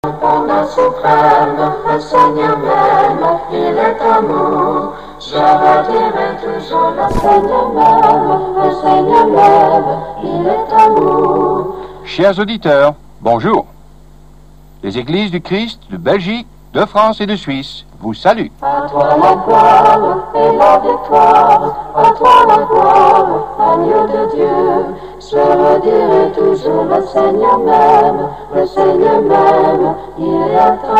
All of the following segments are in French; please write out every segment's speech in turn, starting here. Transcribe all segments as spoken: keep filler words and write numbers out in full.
Pendant suprême, le Seigneur m'aime, il est amour. Je redirai toujours, le Seigneur m'aime, le Seigneur m'aime, il est amour. Chers auditeurs, bonjour. Les églises du Christ de Belgique, de France et de Suisse vous saluent. À toi la gloire et la victoire, à toi la gloire, agneau de Dieu. Je redirai toujours, le Seigneur m'aime, le Seigneur m'aime, il est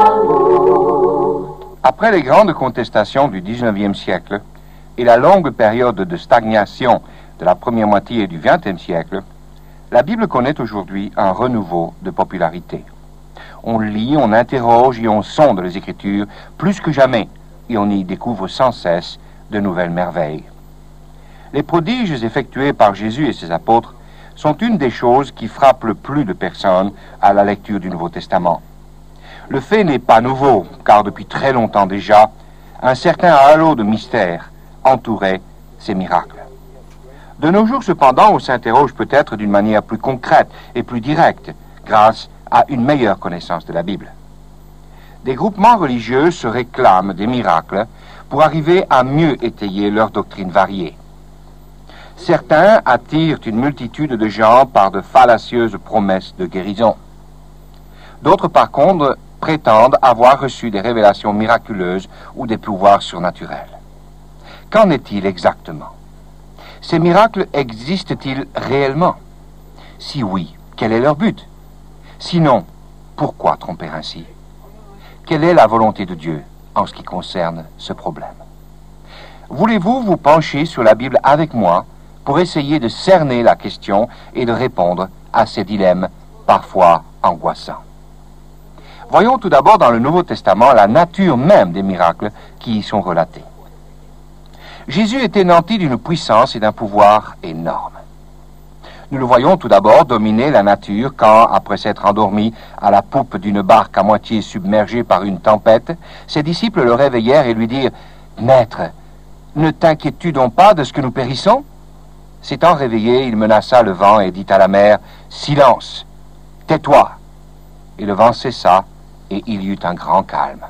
amour. Après les grandes contestations du dix-neuvième siècle et la longue période de stagnation de la première moitié du vingtième siècle, la Bible connaît aujourd'hui un renouveau de popularité. On lit, on interroge et on sonde les Écritures plus que jamais, et on y découvre sans cesse de nouvelles merveilles. Les prodiges effectués par Jésus et ses apôtres sont une des choses qui frappent le plus de personnes à la lecture du Nouveau Testament. Le fait n'est pas nouveau, car depuis très longtemps déjà, un certain halo de mystère entourait ces miracles. De nos jours, cependant, on s'interroge peut-être d'une manière plus concrète et plus directe, grâce à une meilleure connaissance de la Bible. Des groupements religieux se réclament des miracles pour arriver à mieux étayer leurs doctrines variées. Certains attirent une multitude de gens par de fallacieuses promesses de guérison. D'autres, par contre, prétendent avoir reçu des révélations miraculeuses ou des pouvoirs surnaturels. Qu'en est-il exactement? Ces miracles existent-ils réellement? Si oui, quel est leur but? Sinon, pourquoi tromper ainsi? Quelle est la volonté de Dieu en ce qui concerne ce problème? Voulez-vous vous pencher sur la Bible avec moi pour essayer de cerner la question et de répondre à ces dilemmes parfois angoissants? Voyons tout d'abord dans le Nouveau Testament la nature même des miracles qui y sont relatés. Jésus était nanti d'une puissance et d'un pouvoir énormes. Nous le voyons tout d'abord dominer la nature quand, après s'être endormi à la poupe d'une barque à moitié submergée par une tempête, ses disciples le réveillèrent et lui dirent « Maître, ne t'inquiètes-tu donc pas de ce que nous périssons ?» S'étant réveillé, il menaça le vent et dit à la mer « Silence, tais-toi !» Et le vent cessa et il y eut un grand calme.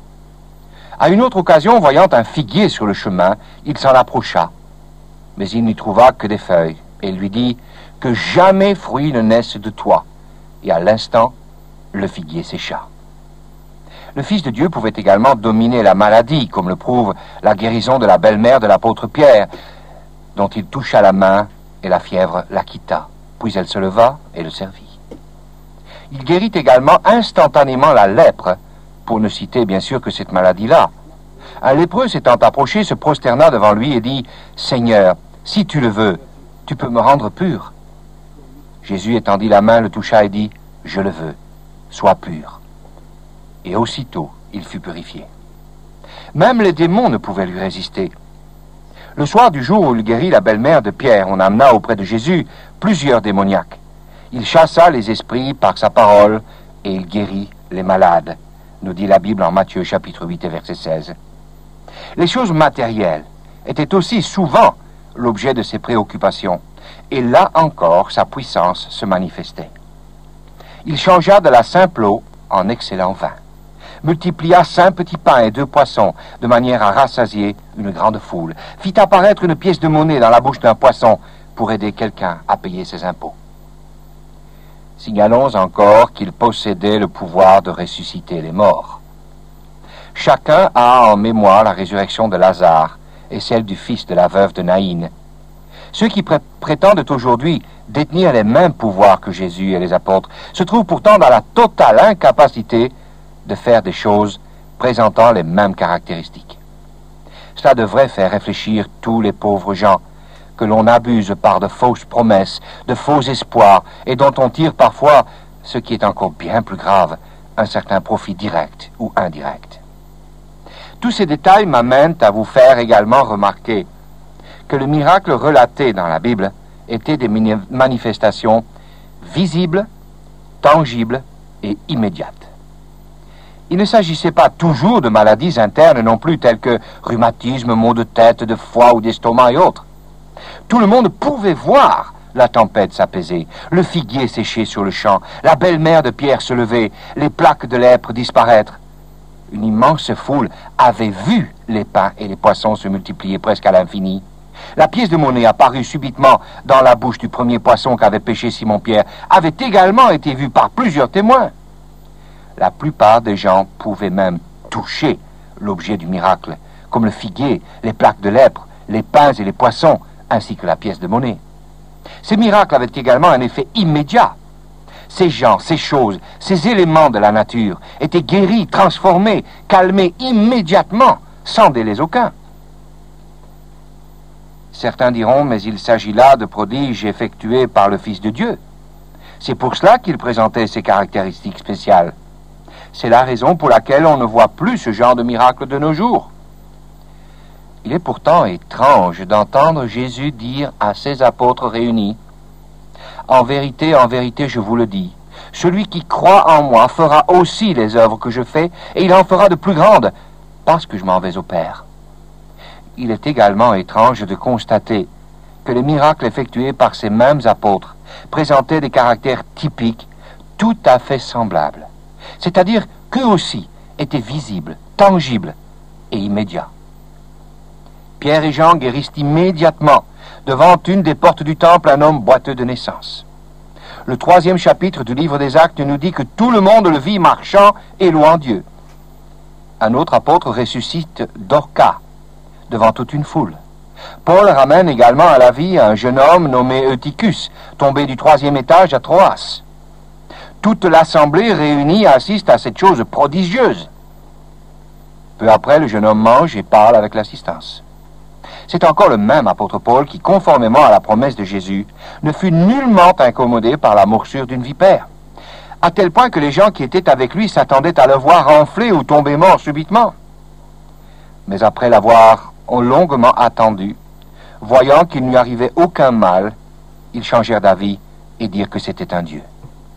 À une autre occasion, voyant un figuier sur le chemin, il s'en approcha. Mais il n'y trouva que des feuilles et lui dit « Que jamais fruit ne naisse de toi. » Et à l'instant, le figuier sécha. Le Fils de Dieu pouvait également dominer la maladie, comme le prouve la guérison de la belle-mère de l'apôtre Pierre, dont il toucha la main et la fièvre la quitta. Puis elle se leva et le servit. Il guérit également instantanément la lèpre, pour ne citer bien sûr que cette maladie-là. Un lépreux s'étant approché se prosterna devant lui et dit « Seigneur, si tu le veux, tu peux me rendre pur. » Jésus étendit la main, le toucha et dit « Je le veux, sois pur. » Et aussitôt, il fut purifié. Même les démons ne pouvaient lui résister. Le soir du jour où il guérit la belle-mère de Pierre, on amena auprès de Jésus plusieurs démoniaques. Il chassa les esprits par sa parole et il guérit les malades, nous dit la Bible en Matthieu chapitre huit et verset seize. Les choses matérielles étaient aussi souvent l'objet de ses préoccupations, et là encore sa puissance se manifestait. Il changea de la simple eau en excellent vin, multiplia cinq petits pains et deux poissons, de manière à rassasier une grande foule, fit apparaître une pièce de monnaie dans la bouche d'un poisson pour aider quelqu'un à payer ses impôts. Signalons encore qu'il possédait le pouvoir de ressusciter les morts. Chacun a en mémoire la résurrection de Lazare et celle du fils de la veuve de Naïn. Ceux qui pré- prétendent aujourd'hui détenir les mêmes pouvoirs que Jésus et les apôtres se trouvent pourtant dans la totale incapacité de faire des choses présentant les mêmes caractéristiques. Cela devrait faire réfléchir tous les pauvres gens que l'on abuse par de fausses promesses, de faux espoirs, et dont on tire parfois, ce qui est encore bien plus grave, un certain profit direct ou indirect. Tous ces détails m'amènent à vous faire également remarquer que le miracle relaté dans la Bible était des manifestations visibles, tangibles et immédiates. Il ne s'agissait pas toujours de maladies internes non plus, telles que rhumatisme, maux de tête, de foie ou d'estomac et autres. Tout le monde pouvait voir la tempête s'apaisait, le figuier séchait sur le champ, la belle-mère de Pierre se levait, les plaques de lèpre disparaître. Une immense foule avait vu les pains et les poissons se multiplier presque à l'infini. La pièce de monnaie apparue subitement dans la bouche du premier poisson qu'avait pêché Simon-Pierre avait également été vue par plusieurs témoins. La plupart des gens pouvaient même toucher l'objet du miracle, comme le figuier, les plaques de lèpre, les pains et les poissons, ainsi que la pièce de monnaie. Ces miracles avaient également un effet immédiat. Ces gens, ces choses, ces éléments de la nature étaient guéris, transformés, calmés immédiatement, sans délai aucun. Certains diront, mais il s'agit là de prodiges effectués par le Fils de Dieu. C'est pour cela qu'il présentait ces caractéristiques spéciales. C'est la raison pour laquelle on ne voit plus ce genre de miracle de nos jours. Il est pourtant étrange d'entendre Jésus dire à ses apôtres réunis, « En vérité, en vérité, je vous le dis, celui qui croit en moi fera aussi les œuvres que je fais, et il en fera de plus grandes, parce que je m'en vais au Père. » Il est également étrange de constater que les miracles effectués par ces mêmes apôtres présentaient des caractères typiques tout à fait semblables, c'est-à-dire qu'eux aussi étaient visibles, tangibles et immédiats. Pierre et Jean guérissent immédiatement devant une des portes du temple un homme boiteux de naissance. Le troisième chapitre du livre des Actes nous dit que tout le monde le vit marchant et louant Dieu. Un autre apôtre ressuscite Dorcas devant toute une foule. Paul ramène également à la vie un jeune homme nommé Eutychus, tombé du troisième étage à Troas. Toute l'assemblée réunie assiste à cette chose prodigieuse. Peu après, le jeune homme mange et parle avec l'assistance. C'est encore le même apôtre Paul qui, conformément à la promesse de Jésus, ne fut nullement incommodé par la morsure d'une vipère, à tel point que les gens qui étaient avec lui s'attendaient à le voir enfler ou tomber mort subitement. Mais après l'avoir longuement attendu, voyant qu'il ne lui arrivait aucun mal, ils changèrent d'avis et dirent que c'était un Dieu.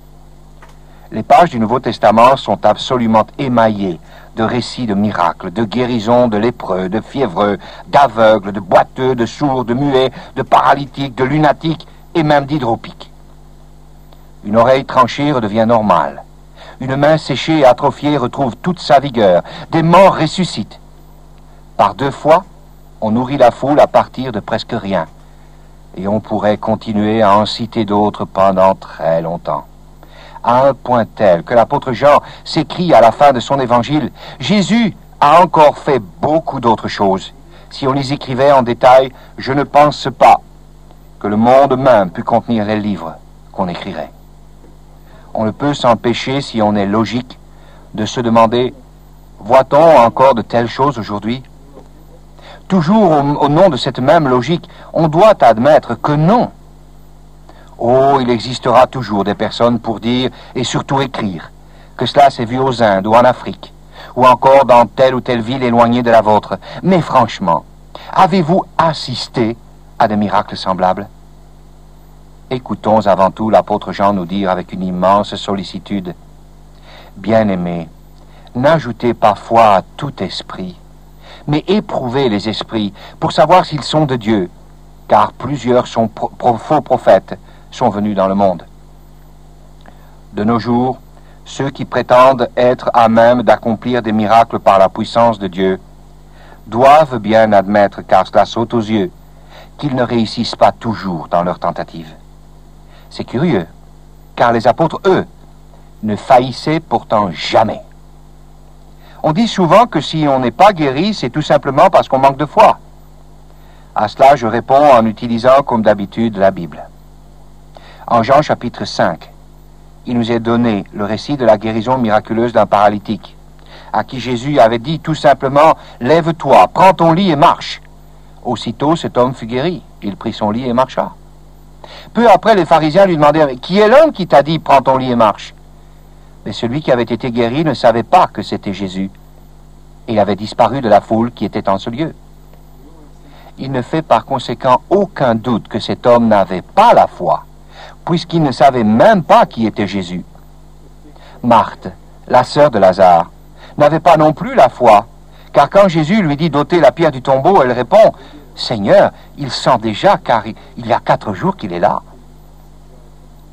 Les pages du Nouveau Testament sont absolument émaillées de récits de miracles, de guérisons de lépreux, de fiévreux, d'aveugles, de boiteux, de sourds, de muets, de paralytiques, de lunatiques et même d'hydropiques. Une oreille tranchée redevient normale. Une main séchée et atrophiée retrouve toute sa vigueur. Des morts ressuscitent. Par deux fois, on nourrit la foule à partir de presque rien. Et on pourrait continuer à en citer d'autres pendant très longtemps. À un point tel que l'apôtre Jean s'écrie à la fin de son évangile, « Jésus a encore fait beaucoup d'autres choses. Si on les écrivait en détail, je ne pense pas que le monde même pût contenir les livres qu'on écrirait. » On ne peut s'empêcher, si on est logique, de se demander, voit-on encore de telles choses aujourd'hui? Toujours au, au nom de cette même logique, on doit admettre que non. Oh, il existera toujours des personnes pour dire, et surtout écrire, que cela s'est vu aux Indes ou en Afrique, ou encore dans telle ou telle ville éloignée de la vôtre. Mais franchement, avez-vous assisté à des miracles semblables? Écoutons avant tout l'apôtre Jean nous dire avec une immense sollicitude, « Bien-aimés, n'ajoutez pas foi à tout esprit, mais éprouvez les esprits pour savoir s'ils sont de Dieu, car plusieurs sont pro- pro- faux prophètes sont venus dans le monde. De nos jours, ceux qui prétendent être à même d'accomplir des miracles par la puissance de Dieu doivent bien admettre, car cela saute aux yeux, qu'ils ne réussissent pas toujours dans leurs tentatives. C'est curieux, car les apôtres, eux, ne faillissaient pourtant jamais. On dit souvent que si on n'est pas guéri, c'est tout simplement parce qu'on manque de foi. À cela, je réponds en utilisant, comme d'habitude, la Bible. En Jean chapitre cinq, il nous est donné le récit de la guérison miraculeuse d'un paralytique, à qui Jésus avait dit tout simplement « Lève-toi, prends ton lit et marche ». Aussitôt, cet homme fut guéri. Il prit son lit et marcha. Peu après, les pharisiens lui demandèrent « Qui est l'homme qui t'a dit « Prends ton lit et marche » ?» Mais celui qui avait été guéri ne savait pas que c'était Jésus. Et il avait disparu de la foule qui était en ce lieu. Il ne fait par conséquent aucun doute que cet homme n'avait pas la foi, puisqu'il ne savait même pas qui était Jésus. Marthe, la sœur de Lazare, n'avait pas non plus la foi, car quand Jésus lui dit d'ôter la pierre du tombeau, elle répond « Seigneur, il sent déjà, car il y a quatre jours qu'il est là. »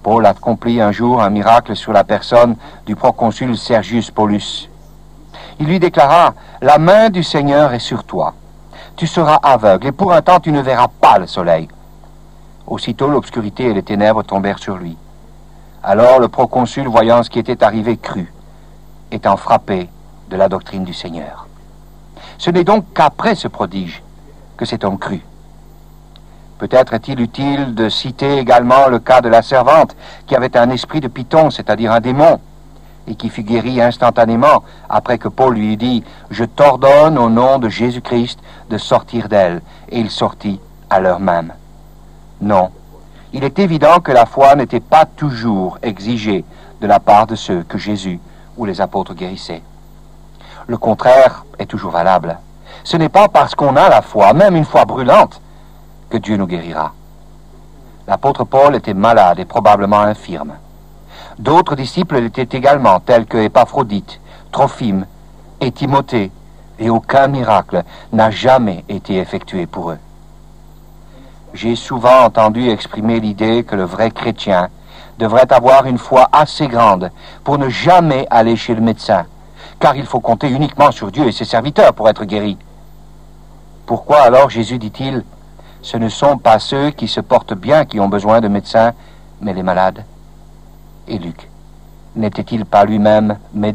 Paul accomplit un jour un miracle sur la personne du proconsul Sergius Paulus. Il lui déclara, « La main du Seigneur est sur toi. Tu seras aveugle, et pour un temps tu ne verras pas le soleil. » Aussitôt l'obscurité et les ténèbres tombèrent sur lui. Alors le proconsul, voyant ce qui était arrivé, crut, étant frappé de la doctrine du Seigneur. Ce n'est donc qu'après ce prodige que cet homme crut. Peut-être est-il utile de citer également le cas de la servante qui avait un esprit de python, c'est-à-dire un démon, et qui fut guérie instantanément après que Paul lui eut dit « Je t'ordonne au nom de Jésus-Christ de sortir d'elle », et il sortit à l'heure même. Non, il est évident que la foi n'était pas toujours exigée de la part de ceux que Jésus ou les apôtres guérissaient. Le contraire est toujours valable. Ce n'est pas parce qu'on a la foi, même une foi brûlante, que Dieu nous guérira. L'apôtre Paul était malade et probablement infirme. D'autres disciples l'étaient également, tels que Épaphrodite, Trophime et Timothée, et aucun miracle n'a jamais été effectué pour eux. J'ai souvent entendu exprimer l'idée que le vrai chrétien devrait avoir une foi assez grande pour ne jamais aller chez le médecin, car il faut compter uniquement sur Dieu et ses serviteurs pour être guéri. Pourquoi alors Jésus dit-il « Ce ne sont pas ceux qui se portent bien qui ont besoin de médecins, mais les malades » ? Et Luc, n'était-il pas lui-même médecin ?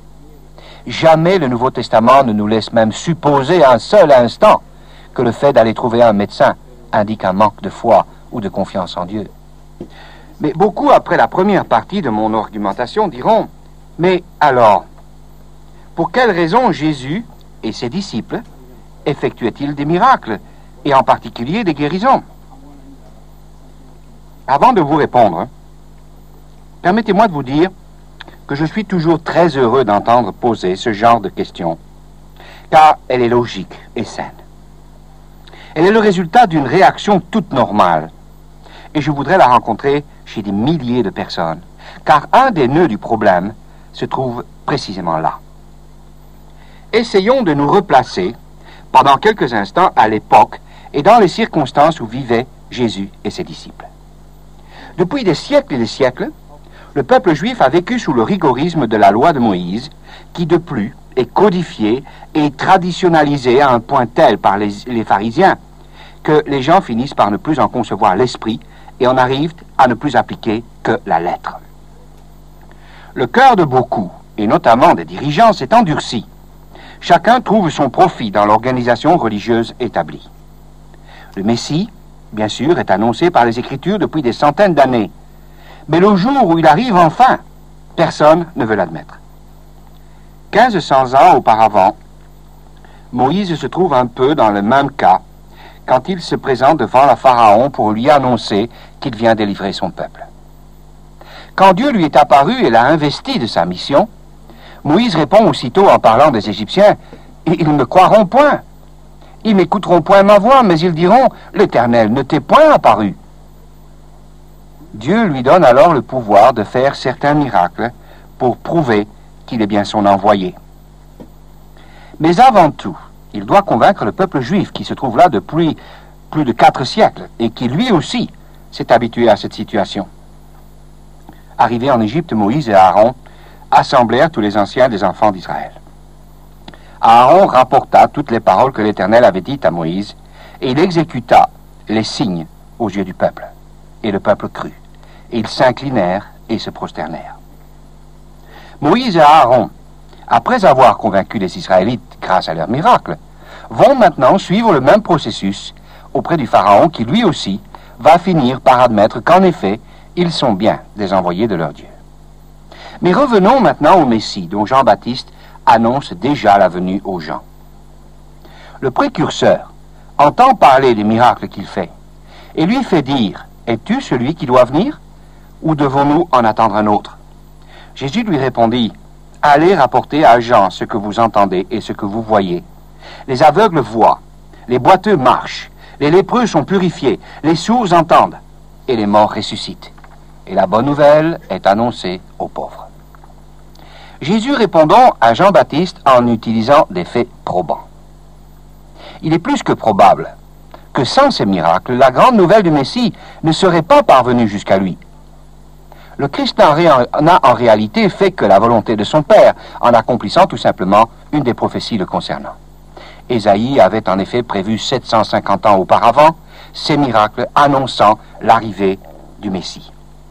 Jamais le Nouveau Testament ne nous laisse même supposer un seul instant que le fait d'aller trouver un médecin indique un manque de foi ou de confiance en Dieu. Mais beaucoup, après la première partie de mon argumentation, diront « Mais alors, pour quelle raison Jésus et ses disciples effectuaient-ils des miracles, et en particulier des guérisons ?» Avant de vous répondre, permettez-moi de vous dire que je suis toujours très heureux d'entendre poser ce genre de questions, car elle est logique et saine. Elle est le résultat d'une réaction toute normale, et je voudrais la rencontrer chez des milliers de personnes, car un des nœuds du problème se trouve précisément là. Essayons de nous replacer pendant quelques instants à l'époque et dans les circonstances où vivaient Jésus et ses disciples. Depuis des siècles et des siècles, le peuple juif a vécu sous le rigorisme de la loi de Moïse, qui de plus est codifiée et traditionnalisée à un point tel par les, les pharisiens que les gens finissent par ne plus en concevoir l'esprit et en arrivent à ne plus appliquer que la lettre. Le cœur de beaucoup, et notamment des dirigeants, s'est endurci. Chacun trouve son profit dans l'organisation religieuse établie. Le Messie, bien sûr, est annoncé par les Écritures depuis des centaines d'années. Mais le jour où il arrive enfin, personne ne veut l'admettre. quinze cents ans auparavant, Moïse se trouve un peu dans le même cas quand il se présente devant le Pharaon pour lui annoncer qu'il vient délivrer son peuple. Quand Dieu lui est apparu et l'a investi de sa mission, Moïse répond aussitôt en parlant des Égyptiens, « Ils ne me croiront point. Ils n'écouteront point ma voix, mais ils diront, « L'Éternel ne t'est point apparu. » Dieu lui donne alors le pouvoir de faire certains miracles pour prouver qu'il est bien son envoyé. Mais avant tout, il doit convaincre le peuple juif qui se trouve là depuis plus de quatre siècles et qui lui aussi s'est habitué à cette situation. Arrivés en Égypte, Moïse et Aaron assemblèrent tous les anciens des enfants d'Israël. Aaron rapporta toutes les paroles que l'Éternel avait dites à Moïse, et il exécuta les signes aux yeux du peuple. Et le peuple crut. Et ils s'inclinèrent et se prosternèrent. Moïse et Aaron, après avoir convaincu les Israélites grâce à leurs miracles, vont maintenant suivre le même processus auprès du Pharaon qui, lui aussi, va finir par admettre qu'en effet, ils sont bien des envoyés de leur Dieu. Mais revenons maintenant au Messie, dont Jean-Baptiste annonce déjà la venue aux gens. Le précurseur entend parler des miracles qu'il fait, et lui fait dire, « Es-tu celui qui doit venir, ou devons-nous en attendre un autre ?» Jésus lui répondit, « Allez rapporter à Jean ce que vous entendez et ce que vous voyez. Les aveugles voient, les boiteux marchent, les lépreux sont purifiés, les sourds entendent, et les morts ressuscitent. Et la bonne nouvelle est annoncée aux pauvres. » Jésus répondant à Jean-Baptiste en utilisant des faits probants. Il est plus que probable que sans ces miracles, la grande nouvelle du Messie ne serait pas parvenue jusqu'à lui. Le Christ n'a en réalité fait que la volonté de son Père, en accomplissant tout simplement une des prophéties le concernant. Ésaïe avait en effet prévu sept cent cinquante ans auparavant ces miracles annonçant l'arrivée du Messie.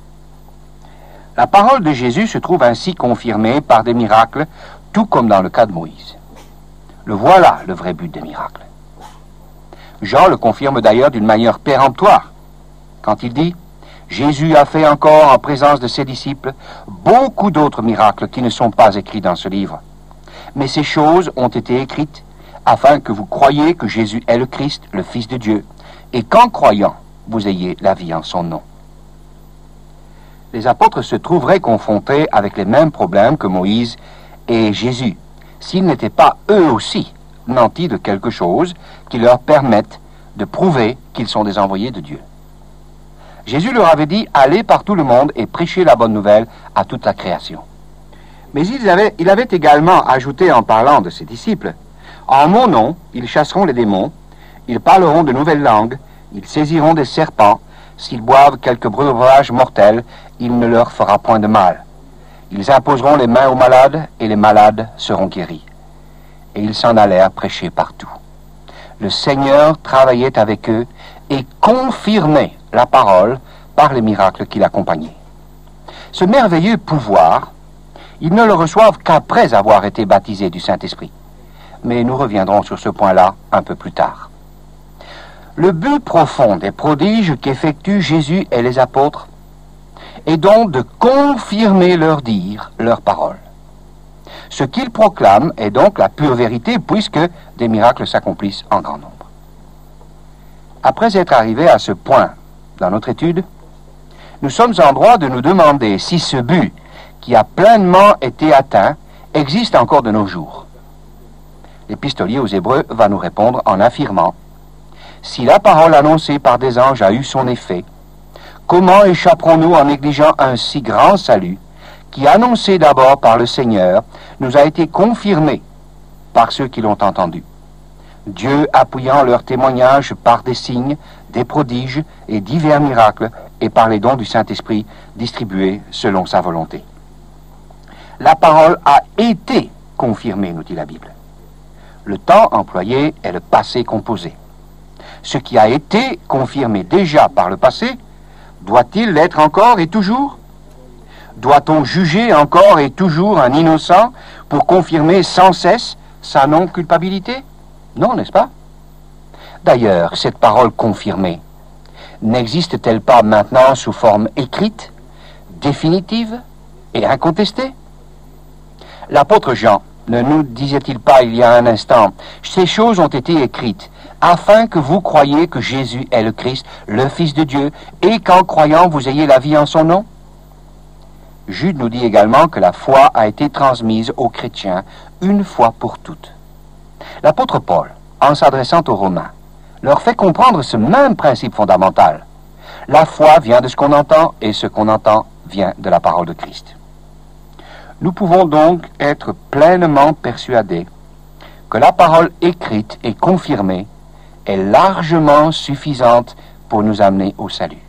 La parole de Jésus se trouve ainsi confirmée par des miracles, tout comme dans le cas de Moïse. Le voilà le vrai but des miracles. Jean le confirme d'ailleurs d'une manière péremptoire, quand il dit « Jésus a fait encore en présence de ses disciples beaucoup d'autres miracles qui ne sont pas écrits dans ce livre. Mais ces choses ont été écrites afin que vous croyiez que Jésus est le Christ, le Fils de Dieu, et qu'en croyant, vous ayez la vie en son nom. » Les apôtres se trouveraient confrontés avec les mêmes problèmes que Moïse et Jésus, s'ils n'étaient pas eux aussi nantis de quelque chose qui leur permette de prouver qu'ils sont des envoyés de Dieu. Jésus leur avait dit « Allez par tout le monde et prêchez la bonne nouvelle à toute la création. » Mais il avait, il avait également ajouté en parlant de ses disciples « En mon nom, ils chasseront les démons, ils parleront de nouvelles langues, ils saisiront des serpents, s'ils boivent quelque breuvage mortel, il ne leur fera point de mal. Ils imposeront les mains aux malades, et les malades seront guéris. » Et ils s'en allèrent prêcher partout. Le Seigneur travaillait avec eux et confirmait la parole par les miracles qui l'accompagnaient. Ce merveilleux pouvoir, ils ne le reçoivent qu'après avoir été baptisés du Saint-Esprit. Mais nous reviendrons sur ce point-là un peu plus tard. Le but profond des prodiges qu'effectuent Jésus et les apôtres est donc de confirmer leur dire, leur parole. Ce qu'ils proclament est donc la pure vérité, puisque des miracles s'accomplissent en grand nombre. Après être arrivés à ce point dans notre étude, nous sommes en droit de nous demander si ce but, qui a pleinement été atteint, existe encore de nos jours. L'épistolier aux Hébreux va nous répondre en affirmant « Si la parole annoncée par des anges a eu son effet, comment échapperons-nous en négligeant un si grand salut qui, annoncé d'abord par le Seigneur, nous a été confirmé par ceux qui l'ont entendu, Dieu appuyant leur témoignage par des signes, des prodiges et divers miracles, et par les dons du Saint-Esprit distribués selon sa volonté. » La parole a été confirmée, nous dit la Bible. Le temps employé est le passé composé. Ce qui a été confirmé déjà par le passé, doit-il l'être encore et toujours? Doit-on juger encore et toujours un innocent pour confirmer sans cesse sa non-culpabilité? Non, n'est-ce pas? D'ailleurs, cette parole confirmée n'existe-t-elle pas maintenant sous forme écrite, définitive et incontestée? L'apôtre Jean ne nous disait-il pas il y a un instant, « Ces choses ont été écrites afin que vous croyiez que Jésus est le Christ, le Fils de Dieu, et qu'en croyant vous ayez la vie en son nom ?» Jude nous dit également que la foi a été transmise aux chrétiens une fois pour toutes. L'apôtre Paul, en s'adressant aux Romains, leur fait comprendre ce même principe fondamental. La foi vient de ce qu'on entend, et ce qu'on entend vient de la parole de Christ. Nous pouvons donc être pleinement persuadés que la parole écrite et confirmée est largement suffisante pour nous amener au salut.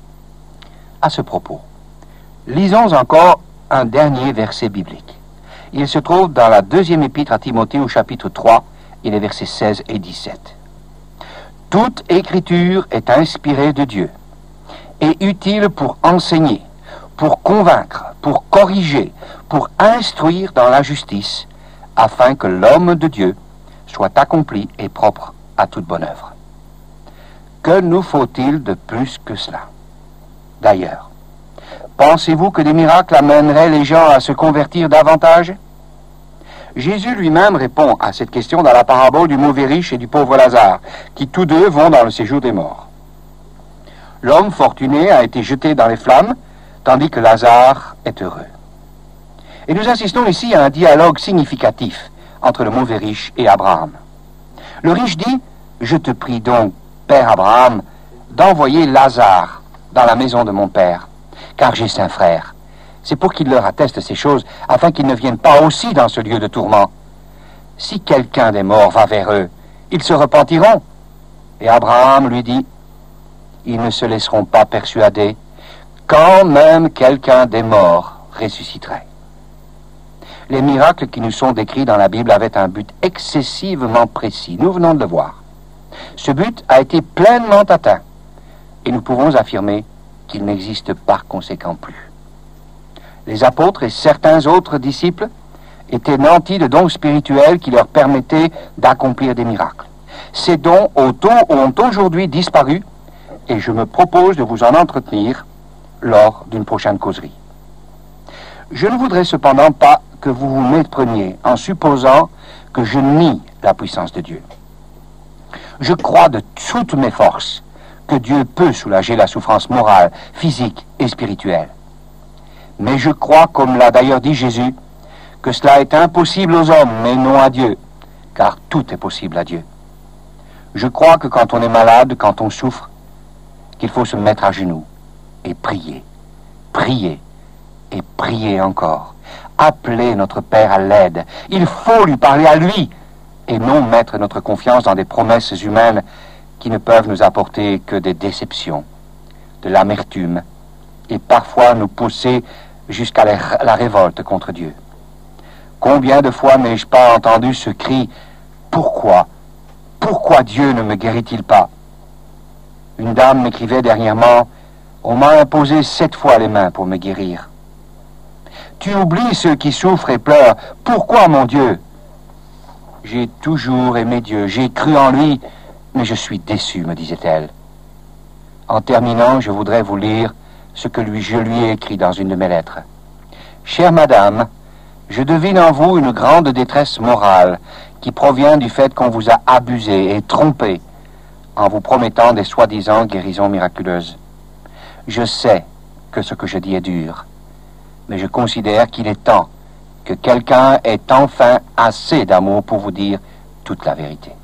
À ce propos, lisons encore un dernier verset biblique. Il se trouve dans la deuxième épître à Timothée au chapitre trois et les versets seize et dix-sept. « Toute écriture est inspirée de Dieu et utile pour enseigner, pour convaincre, pour corriger, pour instruire dans la justice, afin que l'homme de Dieu soit accompli et propre à toute bonne œuvre. » Que nous faut-il de plus que cela? D'ailleurs, pensez-vous que des miracles amèneraient les gens à se convertir davantage? Jésus lui-même répond à cette question dans la parabole du mauvais riche et du pauvre Lazare, qui tous deux vont dans le séjour des morts. L'homme fortuné a été jeté dans les flammes, tandis que Lazare est heureux. Et nous assistons ici à un dialogue significatif entre le mauvais riche et Abraham. Le riche dit, « Je te prie donc, Père Abraham, d'envoyer Lazare dans la maison de mon père, car j'ai cinq frères. C'est pour qu'il leur atteste ces choses, afin qu'ils ne viennent pas aussi dans ce lieu de tourment. Si quelqu'un des morts va vers eux, ils se repentiront. » Et Abraham lui dit, « Ils ne se laisseront pas persuader, quand même quelqu'un des morts ressusciterait. Les miracles qui nous sont décrits dans la Bible avaient un but excessivement précis. Nous venons de le voir. Ce but a été pleinement atteint et nous pouvons affirmer qu'il n'existe par conséquent plus. Les apôtres et certains autres disciples étaient nantis de dons spirituels qui leur permettaient d'accomplir des miracles. Ces dons ont aujourd'hui disparu et je me propose de vous en entretenir lors d'une prochaine causerie. Je ne voudrais cependant pas que vous vous mépreniez en supposant que je nie la puissance de Dieu. Je crois de toutes mes forces que Dieu peut soulager la souffrance morale, physique et spirituelle. Mais je crois, comme l'a d'ailleurs dit Jésus, que cela est impossible aux hommes, mais non à Dieu, car tout est possible à Dieu. Je crois que quand on est malade, quand on souffre, qu'il faut se mettre à genoux et prier, prier et prier encore. Appeler notre Père à l'aide. Il faut lui parler à lui et non mettre notre confiance dans des promesses humaines qui ne peuvent nous apporter que des déceptions, de l'amertume et parfois nous pousser jusqu'à la révolte contre Dieu. Combien de fois n'ai-je pas entendu ce cri « Pourquoi ? Pourquoi Dieu ne me guérit-il pas ?» Une dame m'écrivait dernièrement « On m'a imposé sept fois les mains pour me guérir. » Tu oublies ceux qui souffrent et pleurent. Pourquoi, mon Dieu? J'ai toujours aimé Dieu, j'ai cru en lui, mais je suis déçu, me disait-elle. En terminant, je voudrais vous lire ce que lui, je lui ai écrit dans une de mes lettres. Chère madame, je devine en vous une grande détresse morale qui provient du fait qu'on vous a abusé et trompé en vous promettant des soi-disant guérisons miraculeuses. Je sais que ce que je dis est dur, mais je considère qu'il est temps que quelqu'un ait enfin assez d'amour pour vous dire toute la vérité.